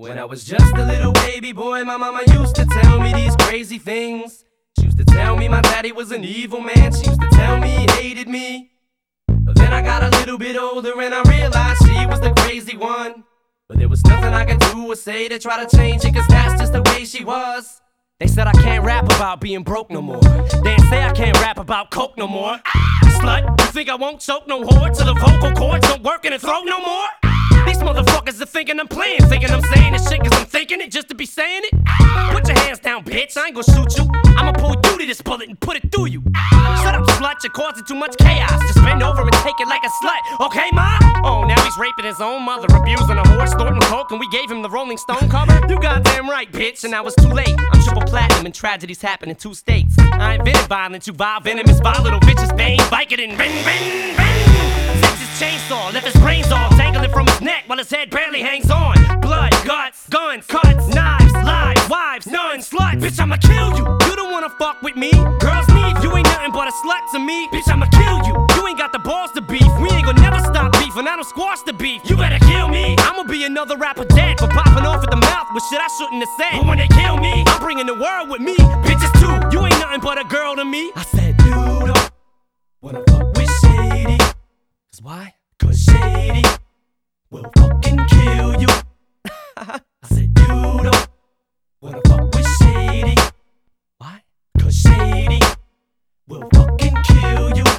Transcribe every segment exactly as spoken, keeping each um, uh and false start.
When I was just a little baby boy, my mama used to tell me these crazy things. She used to tell me my daddy was an evil man. She used to tell me he hated me. But then I got a little bit older and I realized she was the crazy one. But there was nothing I could do or say to try to change it, cause that's just the way she was. They said I can't rap about being broke no more. They say I can't rap about coke no more. Ah, slut, you think I won't choke no whore till the vocal cords don't work in the throat no more? These motherfuckers are thinking I'm playing, thinking I'm saying this shit cause I'm thinking it just to be saying it. Put your hands down, bitch, I ain't gon' shoot you. I'ma pull you to this bullet and put it through you. Shut up, slut, you're causing too much chaos. Just bend over and take it like a slut, okay, ma? Oh, now he's raping his own mother, abusing a horse, snorting coke, and we gave him the Rolling Stone cover? You goddamn right, bitch, and now it's too late. I'm triple platinum and tragedies happen in two states. I invented violence, you vile, venomous, vile little bitches, bang, Vicodin, bang, bang, bang. Fix his chainsaw, left his brains all dangling from his neck while his head barely hangs on. Blood, guts, guns, cuts, knives, lies, wives, nuns, sluts. Bitch, I'ma kill you. You don't wanna fuck with me. Girls need you ain't nothing but a slut to me. Bitch, I'ma kill you. You ain't got the balls to beef. We ain't gonna never stop beefing. I don't squash the beef. You better kill me. I'ma be another rapper dead for popping off at the mouth with shit I shouldn't have said. But when they kill me, I'm bringing the world with me. Bitches too. You ain't nothing but a girl to me. I said you don't wanna fuck with Shady. Cause why? Cause Shady will fucking kill you. I said you don't wanna fuck with Shady. Why? Cause Shady will fucking kill you.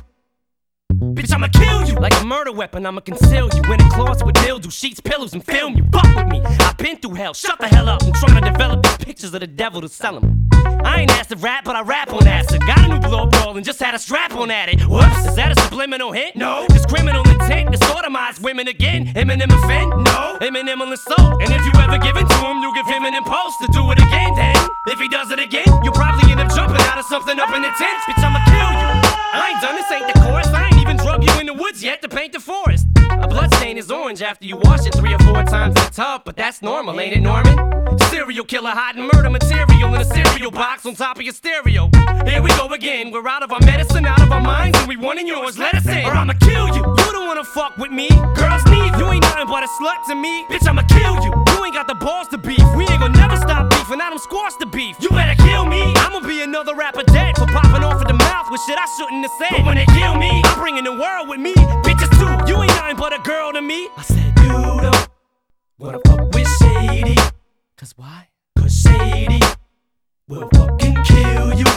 Bitch, I'ma kill you. Like a murder weapon, I'ma conceal you in a closet with mildew, sheets, pillows, and film you. Fuck with me, I've been through hell. Shut the hell up, I'm trying to develop these pictures of the devil to sell them. I ain't acid rap, but I rap on acid. Got a new blow ball and just had a strap on at it. Whoops, is that a subliminal hint? No. This criminal intent to sodomize women again. Eminem offend? No. Eminem will insult. And if you ever give it to him, you give him an impulse to do it again. Then, if he does it again, you'll probably end up jumping out of something up in the tent. Bitch, I'ma kill you. I ain't done this, ain't the chorus. I ain't even drug you in the woods yet to paint the forest. A blood stain is orange after you wash it three or four times in the tub, but that's normal, ain't it, Norman? Serial killer hiding murder material in a cereal box on top of your stereo. Here we go again, we're out of our medicine, out of our minds, and we wanting yours, let us in, or I'ma kill you. You don't wanna fuck with me. Girls need you, ain't nothing but a slut to me. Bitch, I'ma kill you. You ain't got the balls to beef. We ain't gonna never stop beefing, I don't squash the beef. You better kill me. I'ma be another rapper dead for popping off at the mouth with shit I shouldn't have said. But when they kill me, I'm bringing the world with me. Bitches too, you ain't nothing but a girl to me. I said you don't wanna fuck with Shady. Cause why? Cause Shady will fucking kill you.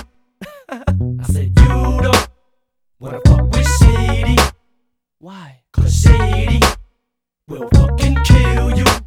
I said you don't wanna fuck with Shady. Why? Cause Shady will fucking kill you.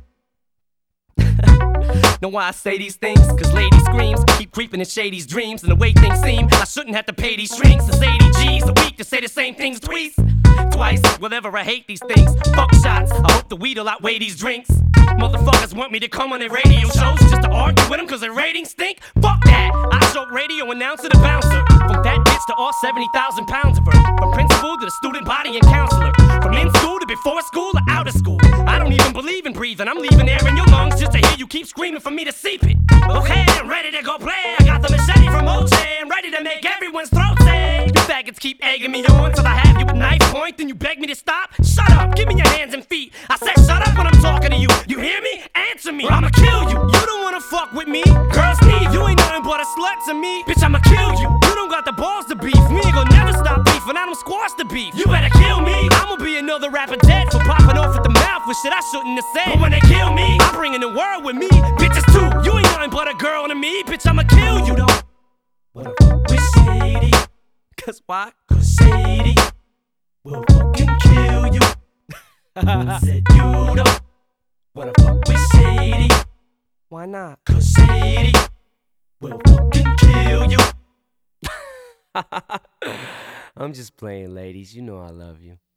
Know why I say these things? Cause lady screams keep creeping in Shady's dreams. And the way things seem, I shouldn't have to pay these strings. It's eighty G's a week to say the same things twice. Twice, whatever, I hate these things. Fuck shots, I hope the weed'll outweigh these drinks. Motherfuckers want me to come on their radio shows just to argue with them cause their ratings stink. Fuck that, I choke radio announcer to bouncer. From that bitch to all seventy thousand pounds of her. From principal to the student body and counselor. From in school to before school or out of school. I don't even believe in breathing, I'm leaving air in your lungs just to hear you keep screaming for me to seep it. Okay, I'm ready to go play. I got the machete from O J. I'm ready to make everyone's throat say. You faggots keep egging me on till I have you at knife point. Then you beg me to stop? Shut up, give me your hands and feet. I said shut up when I'm talking to you. You hear me? Answer me, or I'ma kill you. You don't wanna fuck with me. Girls need you, ain't nothing but a slut to me. Bitch, I'ma kill you. You don't got the balls to beef. We ain't gonna never stop beefing. I don't squash the beef. You better kill me. I'ma be another rapper dead for popping off at the mouth with shit I shouldn't have said. But when they kill me, I'm bringing the world with me. Bitches too. You ain't nothing but a girl to me. Bitch, I'ma kill you. You don't wanna fuck with Shady. Cause why? Cause Shady will fucking kill you. I said you don't wanna fuck with Shady. Why not? Cause Shady will fucking kill you. I'm just playing, ladies. You know I love you.